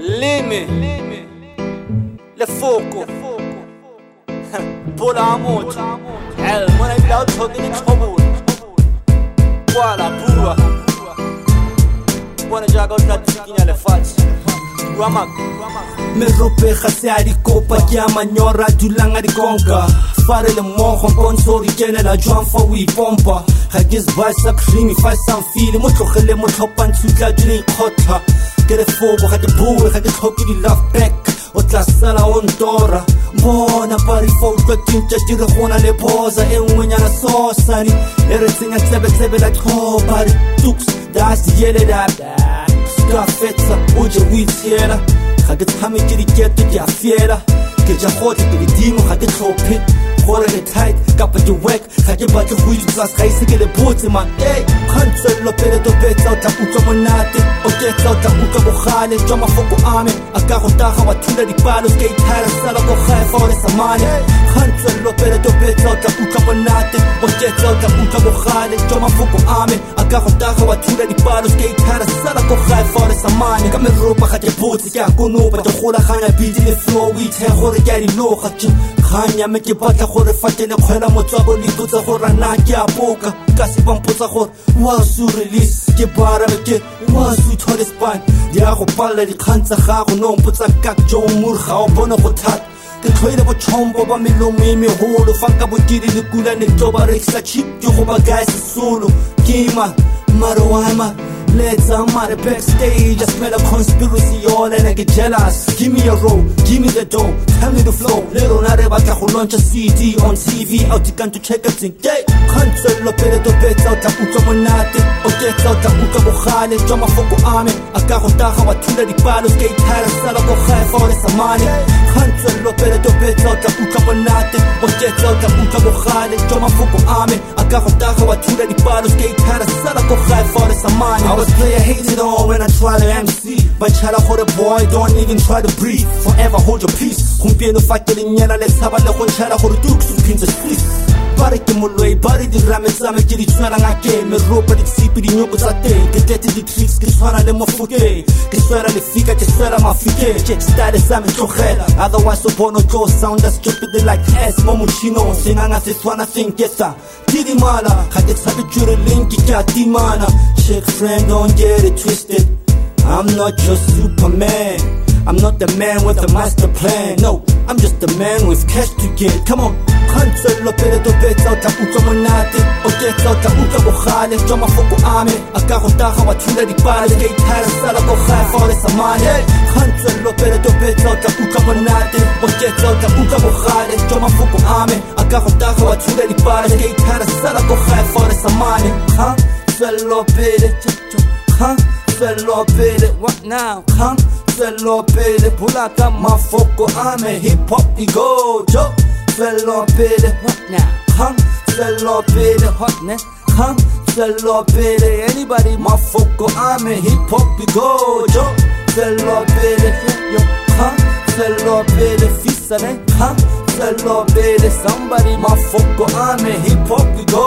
Limi le fuoco Bola moto mona ibila uthoke ni trouble Kwala bua Bona jaga utatikinya le fatshe Ramak Me rope khase a dikopa ke a manyora dulang a dikonka Fare le mogo sponsori kenela jwang fa we pompa ga ke se sa creamy fa sa feel mo tlogele mo tlhopa ntshutla dile khotha ke re fogo ga ke bue ga ke tlhoke di love back o tla sala on tora bona pari fo tla tinta dire gona le poza e ngwenyana sosani e re tsenya tsebe la tlhopa tux das yele da ska fetsa o je witsela ga ke tshame ke diketo ke a fiela ke ja khote ke dimo ga ke tlhophe gore le tight kapa ke work ga ke batle go itsa ga ise ke le botse man khantselo pele to betsa o tla utlwa monate o ketsa o tla utlwa bogale jwa mafoko ame a ka go taga wa thula dipalo ke ithara sala go kgaifa o le samane khantselo pele to betsa o tla utlwa monate o ketsa o tla utlwa bogale jwa mafoko ame a ka go taga wa thula dipalo ke ithara sala go kgaifa o le samane ka me ropa ga ke botse ke a konopa te gola ganya beat le flow we the gore ke a di loga khanya me ke batla gore fatele khwela motswabo le totsa gore na ke a boka ka se bampotsa gore wa su release ke bara ke wa su thole span dia go palla di khantsa ga go no mpotsa ka jo mur ga o bona go thata ke tlhoile bo chombo ba melomo e meholo fa ka botiri le kula ne toba reksa chip ke go ba guys solo kima marwana let's amare backstage I smell a conspiracy all and I get jealous give me a roll give me the dough tell me the flow little na re batla go launch a CD on TV out to check it in day cancel pele to betsa o tla utlwa monate o ketsa o tla utlwa bogale jwa mafoko ame a ka go taga wa thula dipalo ke ithara sala go kgaifa o le samane cancel pele to betsa o tla utlwa monate o ketsa o tla utlwa bogale jwa mafoko ame a ka go taga wa thula dipalo ke ithara sala go kgaifa o le samane player hated on when I try to MC but chala gore boy don't even try to breathe forever hold your peace gompieno fa ke lenyela le tsaba le go chala gore tu ke pintse street bare ke moloi bare di rame tsame ke di tswela ngake me ropa di tsipi di nyoko tsa teng ke tete di tricks ke tswana le mofoke ke tswela le fika ke tswela mafike ke style sa me tlogela otherwise so bono go sound as stupid like S momuchino sinanga se tswana thinkesa didi mala ga ke tsabe jure link ke a timana check friend don't get it twisted I'm not your Superman I'm not the man with a master plan no I'm just the man with cash to get come on cancel pele to betsa o tla utlwa monate o ketsa o tla utlwa bogale jwa mafoko ame a ka go taga wa thula dipalo ke ithara sala go kgaifa o le samane cancel pele to betsa o tla utlwa monate o ketsa o tla utlwa bogale jwa mafoko ame a ka go taga wa thula dipalo ke ithara sala go kgaifa o le samane cancel pele what now cancel pele pula ka mafoko ame hip hop igojo Fellow pele what now cancel pele hot ne cancel pele anybody mafoko ame hip hop igojo fellow pele yo cancel pele fisa ne cancel pele somebody mafoko ame hip hop igojo